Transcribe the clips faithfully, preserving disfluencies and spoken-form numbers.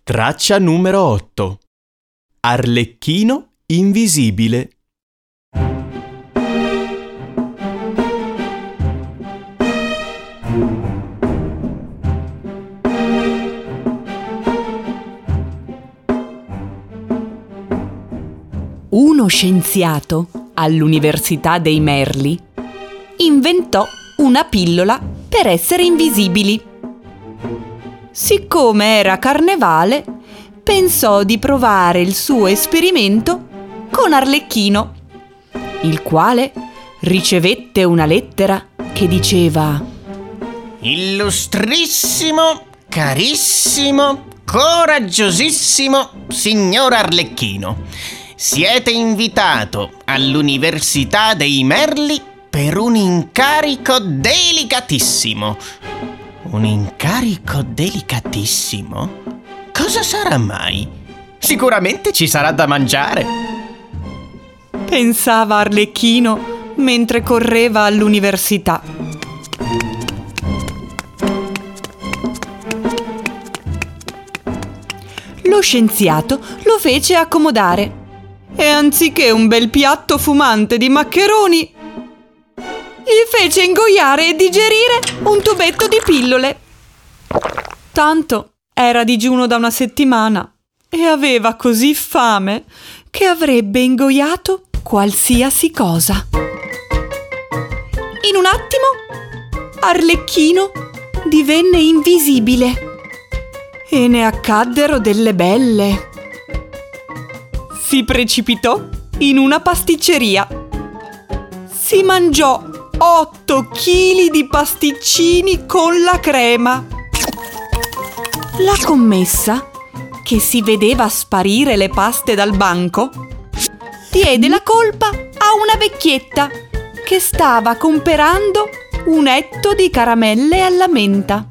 Traccia numero otto. Arlecchino invisibile. Uno scienziato all'Università dei Merli inventò una pillola per essere invisibili. Siccome era carnevale, pensò di provare il suo esperimento con Arlecchino, il quale ricevette una lettera che diceva: Illustrissimo, carissimo, coraggiosissimo signor Arlecchino, siete invitato all'Università dei Merli per un incarico delicatissimo. Un incarico delicatissimo? Cosa sarà mai? Sicuramente ci sarà da mangiare. Pensava Arlecchino mentre correva all'università. Lo scienziato lo fece accomodare e anziché un bel piatto fumante di maccheroni, gli fece ingoiare e digerire un tubetto di pillole. Tanto era digiuno da una settimana e aveva così fame che avrebbe ingoiato qualsiasi cosa. In un attimo Arlecchino divenne invisibile e ne accaddero delle belle. Si precipitò in una pasticceria. Si mangiò otto chili di pasticcini con la crema. La commessa, che si vedeva sparire le paste dal banco, diede la colpa a una vecchietta che stava comperando un etto di caramelle alla menta.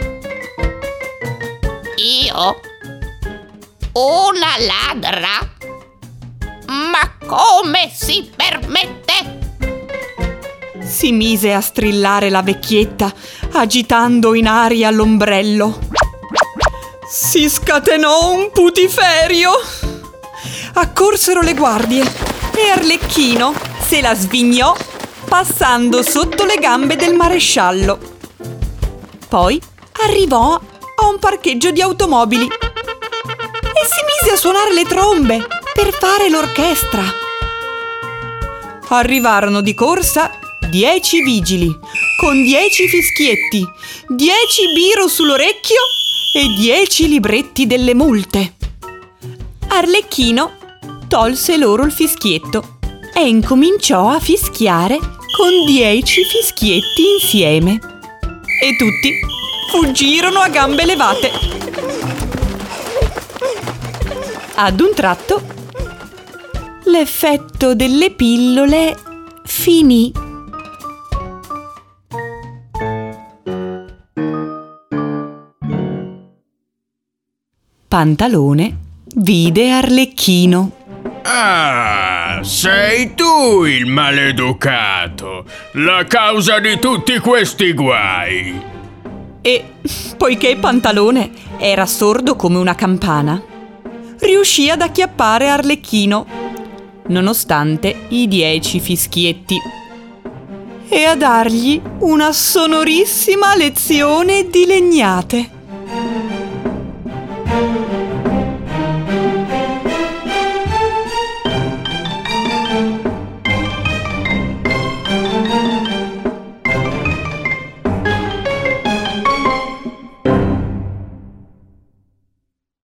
Io? Una ladra? Ma come si permette? Si mise a strillare la vecchietta, agitando in aria l'ombrello. Si scatenò un putiferio. Accorsero le guardie e Arlecchino se la svignò passando sotto le gambe del maresciallo. Poi arrivò a un parcheggio di automobili e si mise a suonare le trombe per fare l'orchestra. Arrivarono di corsa dieci vigili con dieci fischietti, dieci biro sull'orecchio e dieci libretti delle multe. Arlecchino tolse loro il fischietto e incominciò a fischiare con dieci fischietti insieme. E tutti fuggirono a gambe levate. Ad un tratto, l'effetto delle pillole finì. Pantalone vide Arlecchino. Ah, sei tu il maleducato, la causa di tutti questi guai. E, poiché Pantalone era sordo come una campana, riuscì ad acchiappare Arlecchino, nonostante i dieci fischietti, e a dargli una sonorissima lezione di legnate.